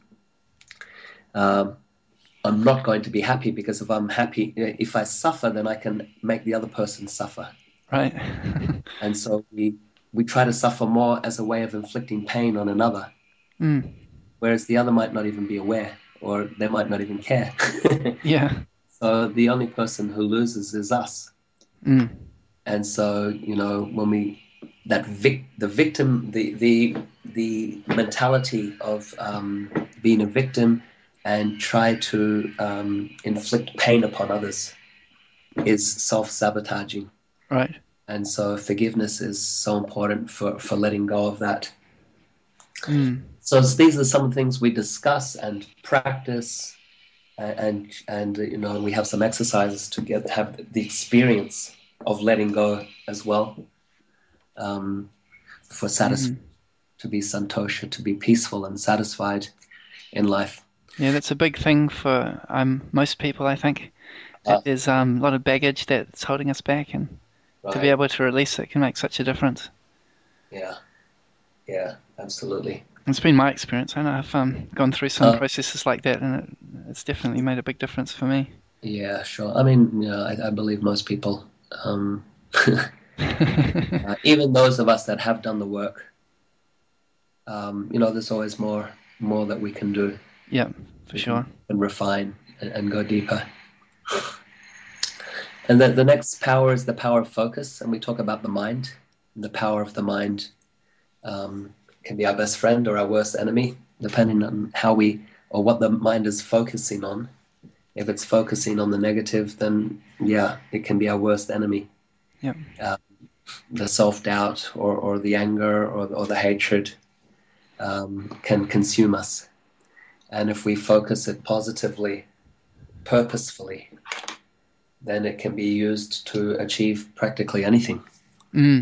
Um, I'm not going to be happy, because if I'm happy, if I suffer, then I can make the other person suffer. Right. And so we we try to suffer more as a way of inflicting pain on another, mm. whereas the other might not even be aware, or they might not even care. Yeah. So the only person who loses is us. Mm. And so, you know, when we that vic, the victim, the the the mentality of um, being a victim and try to um, inflict pain upon others is self-sabotaging. Right. And so forgiveness is so important for, for letting go of that. Mm. So these are some things we discuss and practice, and, and, and you know, we have some exercises to get, have the experience of letting go as well, um, for satisfaction, mm. to be santosha, to be peaceful and satisfied in life. Yeah, that's a big thing for um, most people, I think. Uh, There's um, a lot of baggage that's holding us back, and right. to be able to release it can make such a difference. Yeah, yeah, absolutely. It's been my experience. I know I've um, gone through some uh, processes like that, and it, it's definitely made a big difference for me. Yeah, sure. I mean, you know, I, I believe most people, um, uh, even those of us that have done the work, um, you know, there's always more, more that we can do. Yeah, for sure. And refine and, and go deeper. And then the next power is the power of focus, and we talk about the mind. And the power of the mind um, can be our best friend or our worst enemy, depending on how we, or what the mind is focusing on. If it's focusing on the negative, then yeah, it can be our worst enemy. Yeah. Um, the self-doubt or, or the anger or, or the hatred um, can consume us. And if we focus it positively, purposefully, then it can be used to achieve practically anything. Mm.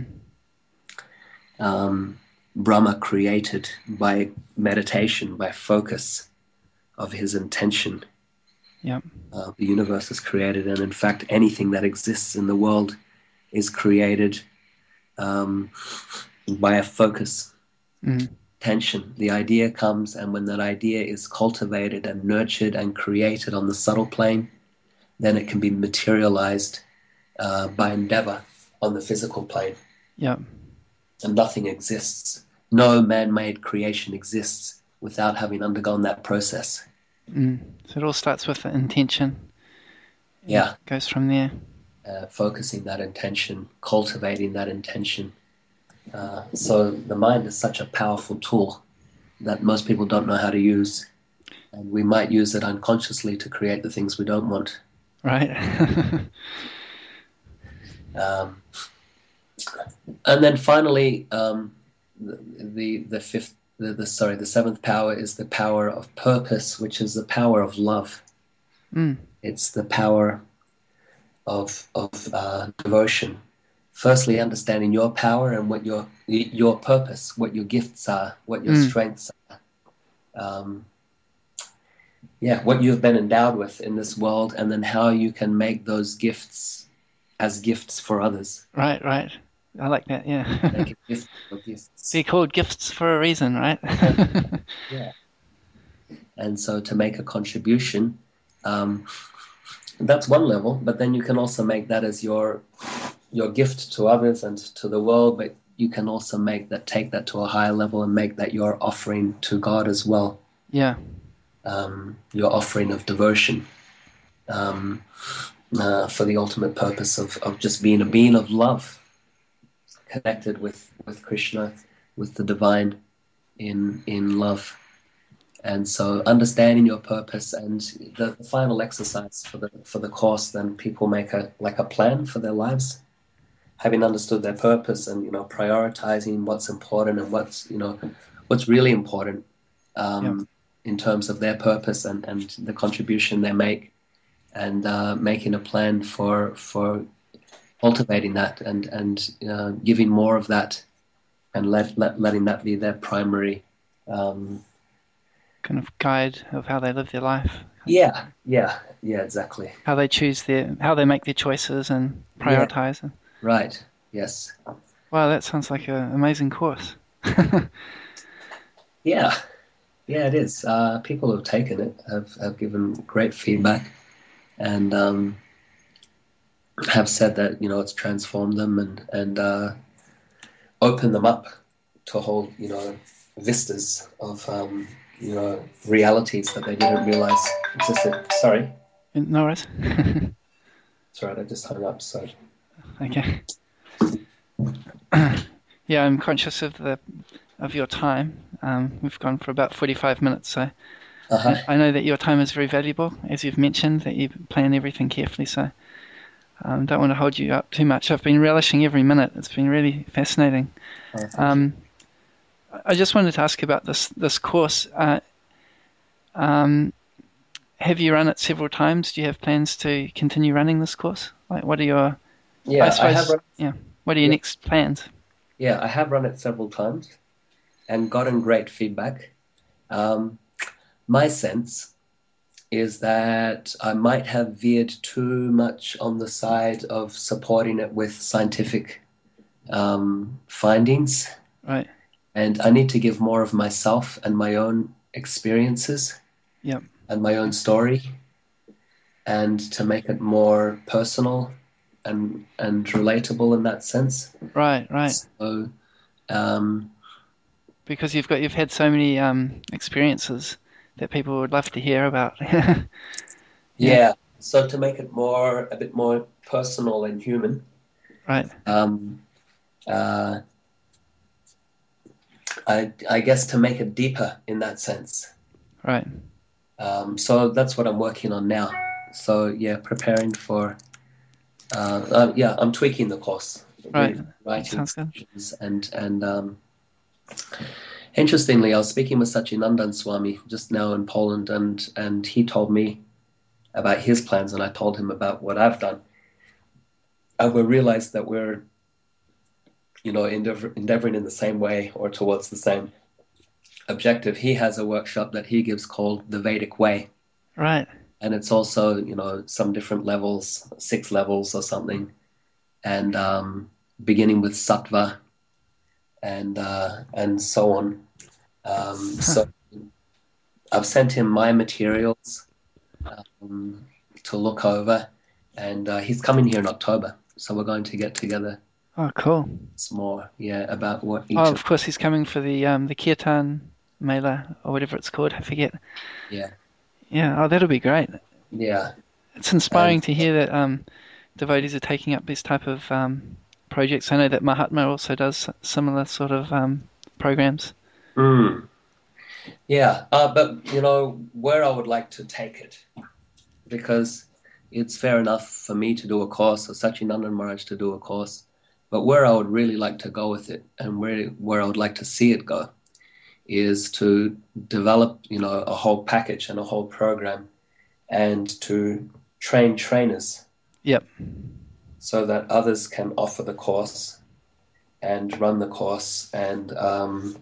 Um, Brahma created by meditation, by focus of his intention. Yeah. Uh, the universe is created, and in fact, anything that exists in the world is created um, by a focus. Mm. Tension. The idea comes, and when that idea is cultivated and nurtured and created on the subtle plane, then it can be materialized uh, by endeavor on the physical plane. Yeah. And nothing exists. No man-made creation exists without having undergone that process. Mm. So it all starts with the intention. Yeah. It goes from there. Uh, focusing that intention, cultivating that intention. Uh, so the mind is such a powerful tool that most people don't know how to use, and we might use it unconsciously to create the things we don't want. Right. um, and then finally, um, the, the the fifth, the, the sorry, the seventh power is the power of purpose, which is the power of love. Mm. It's the power of of uh, devotion. Firstly, understanding your power and what your your purpose, what your gifts are, what your mm. strengths are. Um, yeah, what you've been endowed with in this world, and then how you can make those gifts as gifts for others. Right, right. I like that, yeah. Make it gifts for gifts. They're called gifts for a reason, right? Yeah. And so to make a contribution, um, that's one level, but then you can also make that as your your gift to others and to the world, but you can also make that, take that to a higher level and make that your offering to God as well. Yeah. Um, your offering of devotion um, uh, for the ultimate purpose of, of just being a being of love, connected with, with Krishna, with the divine in in love. And so understanding your purpose, and the, the final exercise for the for the course, then people make a like a plan for their lives, having understood their purpose and, you know, prioritizing what's important and what's, you know, what's really important um, yeah. in terms of their purpose and, and the contribution they make, and uh, making a plan for for cultivating that and and uh, giving more of that and let, let letting that be their primary. Um, kind of guide of how they live their life. yeah, yeah, yeah, exactly. How they choose their, how they make their choices and Yeah, prioritize. right. Yes. Wow, that sounds like an amazing course. Yeah, yeah, it is. Uh, people who've taken it have, have given great feedback, and um, have said that, you know, it's transformed them and and uh, opened them up to whole, you know, vistas of um, you know, realities that they didn't realize existed. Sorry, No worries. sorry, I just hung up. So Okay. Yeah, I'm conscious of the of your time. Um, we've gone for about forty-five minutes, so uh-huh. I, I know that your time is very valuable, as you've mentioned, that you plan everything carefully. So um, don't want to hold you up too much. I've been relishing every minute. It's been really fascinating. Oh, Um, I just wanted to ask about this this course. Uh, um, have you run it several times? Do you have plans to continue running this course? Like, what are your, yeah, I I suppose, have run, yeah, what are your yeah, next plans? yeah, I have run it several times and gotten great feedback. Um, my sense is that I might have veered too much on the side of supporting it with scientific um, findings, Right. and I need to give more of myself and my own experiences Yep. and my own story, and to make it more personal and and relatable in that sense. Right. Right. So, um, Because you've got you've had so many um, experiences that people would love to hear about. Yeah. yeah. So to make it more, a bit more personal and human, Right. um, uh, I, I guess to make it deeper in that sense. Right. Um, so that's what I'm working on now. So yeah, preparing for. Uh, uh, yeah, I'm tweaking the course, Right. writing Sounds good. sections, and and um, interestingly, I was speaking with Sachinandan Swami just now in Poland, and and he told me about his plans, and I told him about what I've done. And we realized that we're, you know, endeavor, endeavoring in the same way or towards the same objective. He has a workshop that he gives called the Vedic Way. Right. And it's also, you know, some different levels, six levels or something, and um, beginning with sattva and uh, and so on. Um, so I've sent him my materials um, to look over, and uh, he's coming here in October, so we're going to get together. Oh, cool. Some more, yeah, about what each. Oh, of of course, he's coming for the um, the Kirtan Mela or whatever it's called. I forget. Yeah. Yeah. Oh, that'll be great. Yeah. It's inspiring And, to hear that um, devotees are taking up these type of um, projects. I know that Mahatma also does similar sort of um, programs. mm, yeah, uh, but you know where I would like to take it, because it's fair enough for me to do a course or Sachinandan Maharaj to do a course, but where I would really like to go with it, and where where I would like to see it go, is to develop, you know, a whole package and a whole program, and to train trainers. Yep. So that others can offer the course and run the course, and um,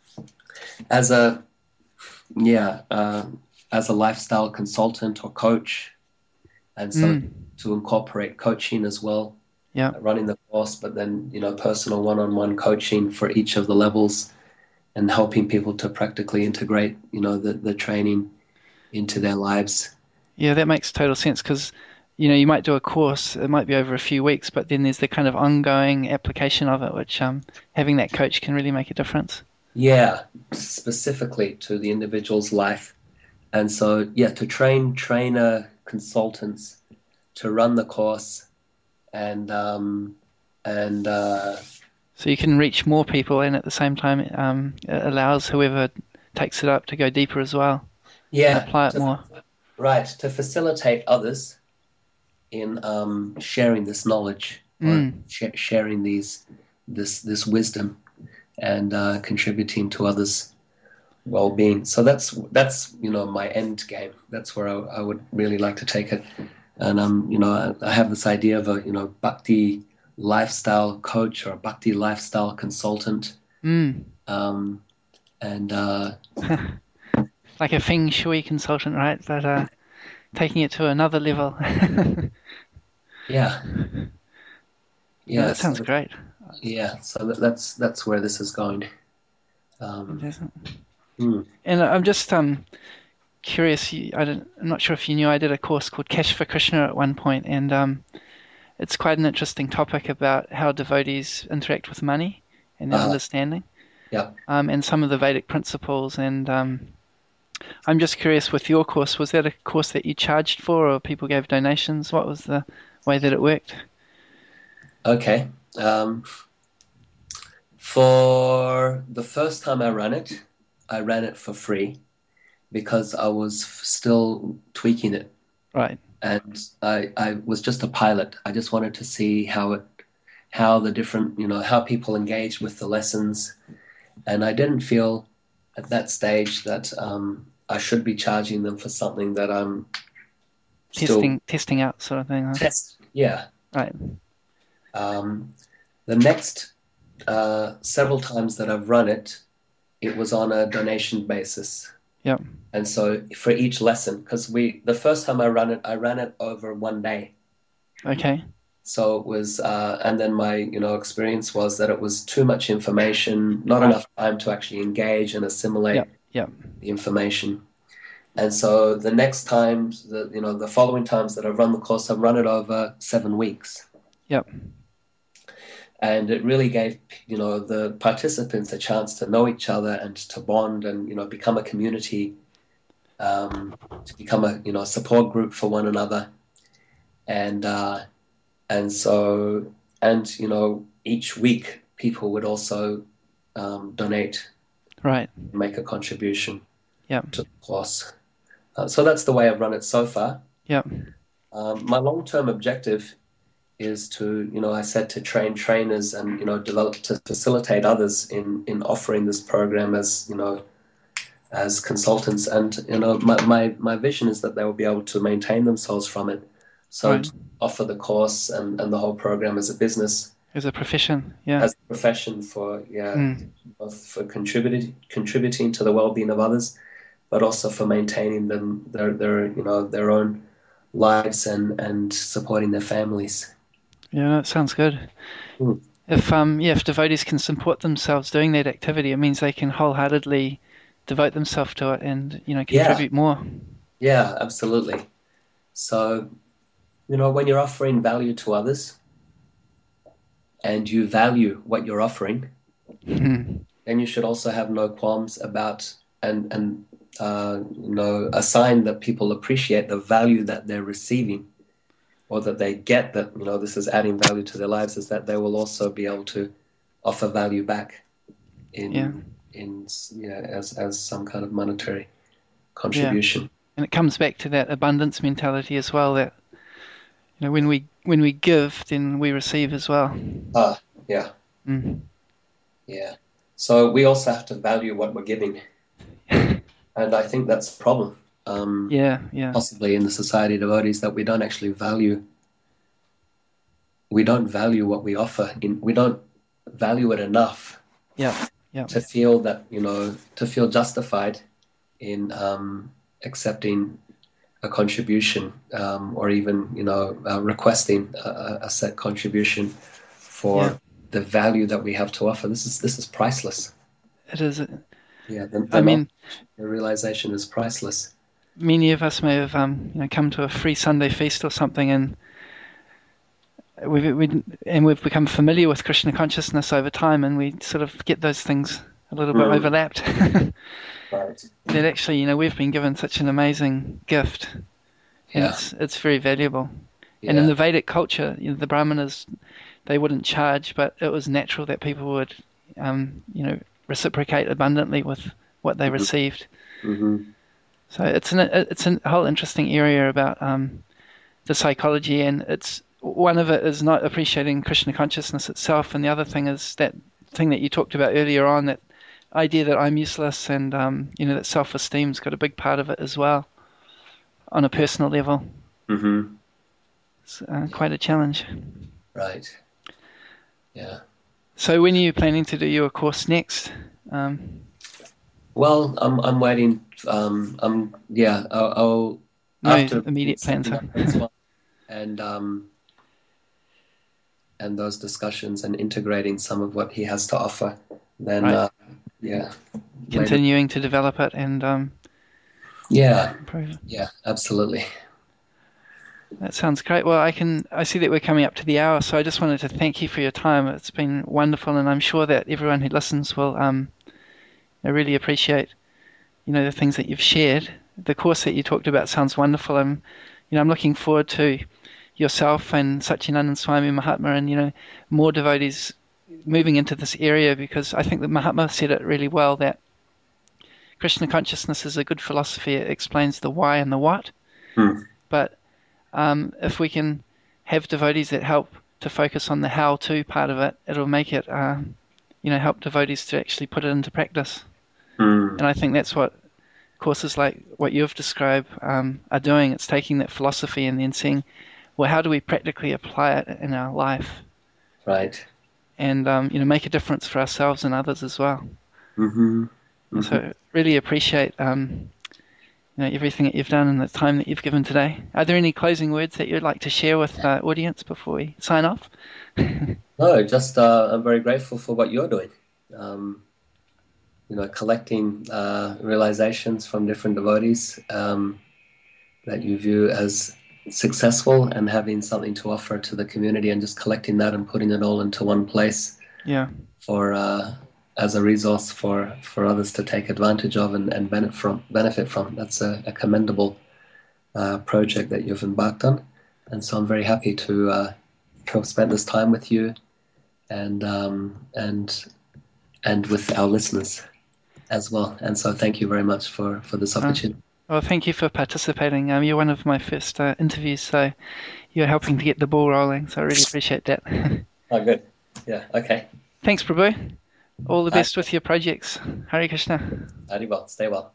as a yeah uh, as a lifestyle consultant or coach, and so Mm. to incorporate coaching as well. Yeah. Running the course, but then, you know, personal one-on-one coaching for each of the levels, and helping people to practically integrate, you know, the, the training into their lives. Yeah, that makes total sense because, you know, you might do a course, it might be over a few weeks, but then there's the kind of ongoing application of it, which um, having that coach can really make a difference. Yeah, specifically to the individual's life. And so, yeah, to train trainer consultants to run the course, and um, and uh, so you can reach more people, and at the same time, um, it allows whoever takes it up to go deeper as well. Yeah, and apply it to, more. Right, to facilitate others in um, sharing this knowledge, or mm. sh- sharing these this this wisdom, and uh, contributing to others' well-being. So that's that's you know my end game. That's where I, I would really like to take it. And um, you know, I, I have this idea of a you know bhakti lifestyle coach or a bhakti lifestyle consultant, Mm. Um, and uh, Like a feng shui consultant, right? But uh, taking it to another level. yeah, No, yeah, that sounds so great. yeah, so that, that's that's where this is going. Um, mm, And I'm just um curious. You, I don't, I'm not sure if you knew I did a course called Cash for Krishna at one point, and um, it's quite an interesting topic about how devotees interact with money and their uh, understanding, yeah. um, and some of the Vedic principles. And um, I'm just curious, with your course, was that a course that you charged for, or people gave donations? What was the way that it worked? Okay. Um, for the first time I ran it, I ran it for free because I was f- still tweaking it, Right. and I I was just a pilot. I just wanted to see how it how the different you know how people engage with the lessons, and I didn't feel at that stage that um, I should be charging them for something that I'm still Testing, testing out sort of thing, huh? test. Yeah. Right. Um, the next uh, several times that I've run it, it was on a donation basis. Yep. And so for each lesson, because we the first time I ran it, I ran it over one day. Okay. So it was, uh, and then my you know experience was that it was too much information, not enough time to actually engage and assimilate Yep. Yep. the information. And so the next times, the you know the following times that I've run the course, I've run it over seven weeks. Yep. And it really gave you know the participants a chance to know each other and to bond and you know become a community, um, to become a you know support group for one another, and uh, and so and you know each week people would also um, donate, Right. make a contribution Yep. to the course. Uh, so that's the way I've run it so far. Yep. Um, my long-term objective is to, you know, I said to train trainers and, you know, develop to facilitate others in, in offering this program as, you know, as consultants. And, you know, my, my, my vision is that they will be able to maintain themselves from it. So Right. to offer the course and, and the whole program as a business, As a profession. Yeah. as a profession for, yeah, Mm. both for contributing, contributing to the well-being of others, but also for maintaining them, their, their, you know, their own lives and, and supporting their families. Yeah, that sounds good. Mm. If um yeah, if devotees can support themselves doing that activity, it means they can wholeheartedly devote themselves to it and, you know, Yeah, contribute more. yeah, absolutely. So, you know, when you're offering value to others and you value what you're offering, Mm. then you should also have no qualms about and and uh, you know a sign that people appreciate the value that they're receiving or that they get that you know this is adding value to their lives is that they will also be able to offer value back in Yeah. in yeah as as some kind of monetary Yeah. contribution. And it comes back to that abundance mentality as well, that, you know, when we when we give, then we receive as well. Ah, yeah, Mm. yeah. So we also have to value what we're giving, and I think that's a problem. Um, Yeah, yeah. possibly in the Society of Devotees that we don't actually value. We don't value what we offer. In we don't value it enough. Yeah, yeah. To feel that you know to feel justified in um, accepting a contribution um, or even you know uh, requesting a, a set contribution for Yeah. the value that we have to offer. This is this is priceless. It is. Yeah, the, the I mean, the realization is priceless. Many of us may have um, you know, come to a free Sunday feast or something, and we've we, and we've become familiar with Krishna consciousness over time, and we sort of get those things a little bit Mm. overlapped. Right. That actually, you know, we've been given such an amazing gift, and Yeah. it's it's very valuable. Yeah. And in the Vedic culture, you know, the Brahmanas, they wouldn't charge, but it was natural that people would, um, you know, reciprocate abundantly with what they Mhm. received. Mm-hmm. So it's an it's a whole interesting area about um, the psychology, and it's one of it is not appreciating Krishna consciousness itself, and the other thing is that thing that you talked about earlier on, that idea that I'm useless, and um, you know, that self-esteem's got a big part of it as well, on a personal level. Mm-hmm. It's uh, quite a challenge. Right. Yeah. So when are you planning to do your course next? Um, Well, I'm I'm waiting. Um, I'm yeah. I'll, I'll no after immediate plans. setting up this one and um, and those discussions and integrating some of what he has to offer. Then Right. uh, yeah, Continuing later. to develop it and um, yeah, improve it. yeah, absolutely. That sounds great. Well, I can I see that we're coming up to the hour, so I just wanted to thank you for your time. It's been wonderful, and I'm sure that everyone who listens will um, I really appreciate, you know, the things that you've shared. The course that you talked about sounds wonderful. I'm, you know, I'm looking forward to yourself and Satchidanand Swami Mahatma and, you know, more devotees moving into this area, because I think that Mahatma said it really well, that Krishna consciousness is a good philosophy. It explains the why and the what. Hmm. But um, if we can have devotees that help to focus on the how-to part of it, it'll make it, uh, you know, help devotees to actually put it into practice. Hmm. And I think that's what courses like what you've described um, are doing. It's taking that philosophy and then seeing, well, how do we practically apply it in our life? Right. And, um, you know, make a difference for ourselves and others as well. Mm-hmm. Mm-hmm. So really appreciate um, you know, everything that you've done and the time that you've given today. Are there any closing words that you'd like to share with the audience before we sign off? No, just uh, I'm very grateful for what you're doing. Um, you know, collecting uh, realizations from different devotees um, that you view as successful and having something to offer to the community, and just collecting that and putting it all into one place. Yeah. For uh, as a resource for, for others to take advantage of and, and benefit from. Benefit from. That's a, a commendable uh, project that you've embarked on, and so I'm very happy to uh, to have spent this time with you, and um, and and with our listeners as well. And so thank you very much for, for this opportunity. Uh, well, thank you for participating. Um, you're one of my first uh, interviews, so you're helping to get the ball rolling. So I really appreciate that. Oh, good. Yeah. Okay. Thanks, Prabhu. All the Bye. best with your projects. Hare Krishna. Very well. Stay well.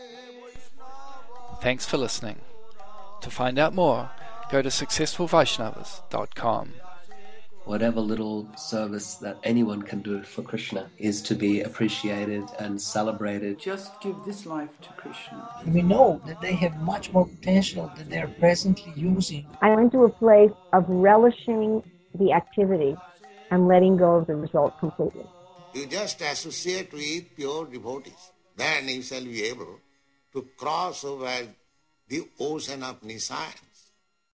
Thanks for listening. To find out more, go to successful vaishnavas dot com. Whatever little service that anyone can do for Krishna is to be appreciated and celebrated. Just give this life to Krishna. We know that they have much more potential than they are presently using. I went to a place of relishing the activity and letting go of the result completely. You just associate with pure devotees. Then you shall be able to cross over the ocean of Nisan.